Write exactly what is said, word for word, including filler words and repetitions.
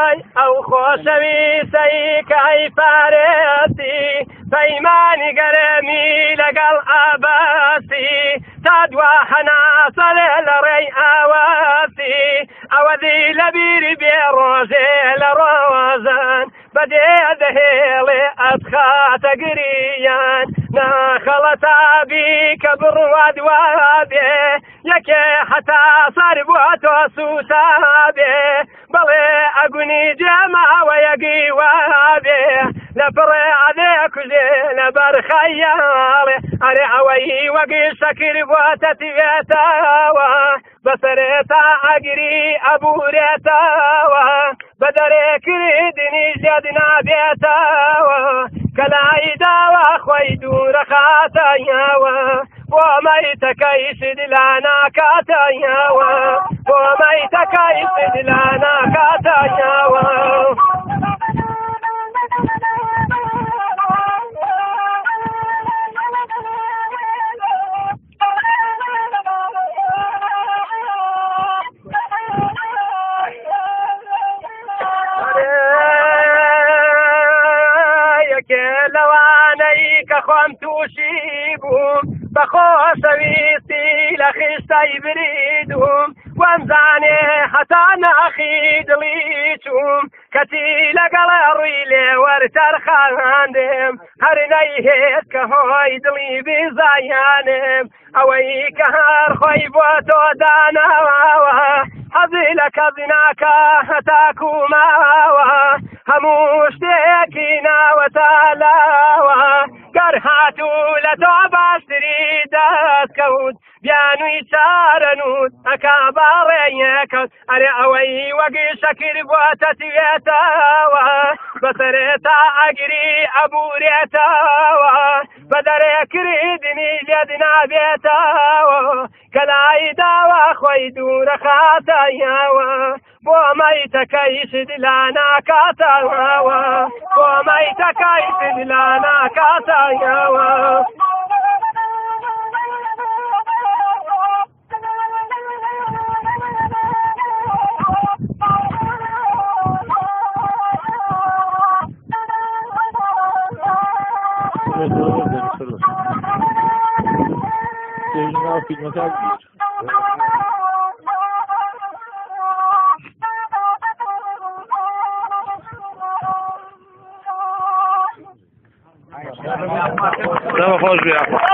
وای ئەو خۆشەویستەی کە ئەیپارێزی پەیمانی گەرەمی لەگەڵ ئابەسی تا دوا هەناسەڵێ لە ڕێی ئاواسی ئەوەدی لە بیری بێ ڕۆژێ لە ڕۆژان بەدێ دەهێڵێ ئەتخاتە گریان ناخەڵەتابی کە بڕوا دوابێ یەکێ حتا سەر بووە تۆ سووتابێ بەڵێ ئەگونی جێماوە یەگی وابێ لە پڕێ عەدێ کوژێ لە بەرخەیاڵێ ئەرێ ئەوەی وەگی شەکر بووەتە تێتەوە بەسەرێتا ئەگری ئەبورێتەوە بە دەرێکردنی زێد نابێتەوە کە لای داوە خۆی دوورە خاتەیەوە بۆ مەیتەکەی سد لا ناکاتەیەوە بۆ مەیتەکەی سد لا ناکاتەیەوە خۆم تووشی بووم بە خۆشەویستی لە خشتەی بریدوم وەمزانێ هەتا ناخی دڵی چووم کەچی لەگەڵە ڕووی لێوەرتەرخاندێم هەر نەیهێت کە هۆی دڵی بیزایانم ئەوەی کە هەر خۆی بۆ تۆ داناوە حەزی لە کەزی ناکە هەتاکوماوە هەموو شتێکی ناوەتە لاوە گەر هاتوو لە تۆ باشتری دەستکەوت بیانووی چارەنووت ئەکا باڕێیەکەوت ئەرێ ئەوەی وەگی شەکر بۆتە توێتەوە بەسەرێتا ئەگری ئەبورێتەوە بە دەرێکردنی لێد نابێتەوە کە لای داوە خۆی دوورە خاتەیەوە بۆ مەیتەکەی شد لا ناکاتەوە بۆ مەیتەکەی شد لا ناکاتەوە Estava a falar